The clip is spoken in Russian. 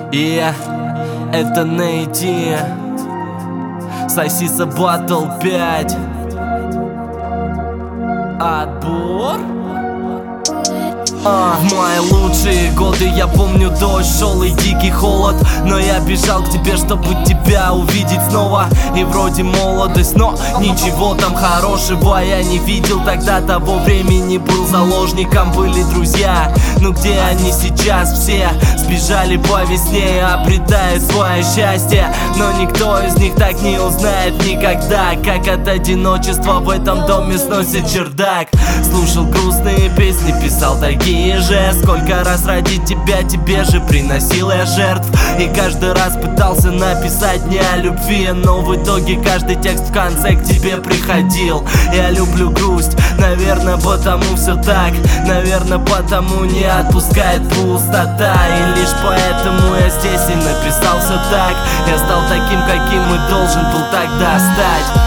Это найти Сосиса Батл 5. Отбор. В мои лучшие годы, я помню, дождь шел и дикий холод, но я бежал к тебе, чтобы тебя увидеть снова. И вроде молодость, но ничего там хорошего я не видел. Тогда того времени был заложником, были друзья. Ну где они сейчас все? Сбежали по весне, обретая свое счастье. Но никто из них так не узнает никогда, как от одиночества в этом доме сносит чердак. Слушал грустные песни, писал такие же. Сколько раз ради тебя, тебе же приносил я жертв. И каждый раз пытался написать не о любви, но в итоге каждый текст в конце к тебе приходил. Я люблю грусть, наверное, потому все так. Наверное, потому не отпускает пустота. И лишь поэтому я здесь и написал все так. Я стал таким, каким и должен был тогда стать.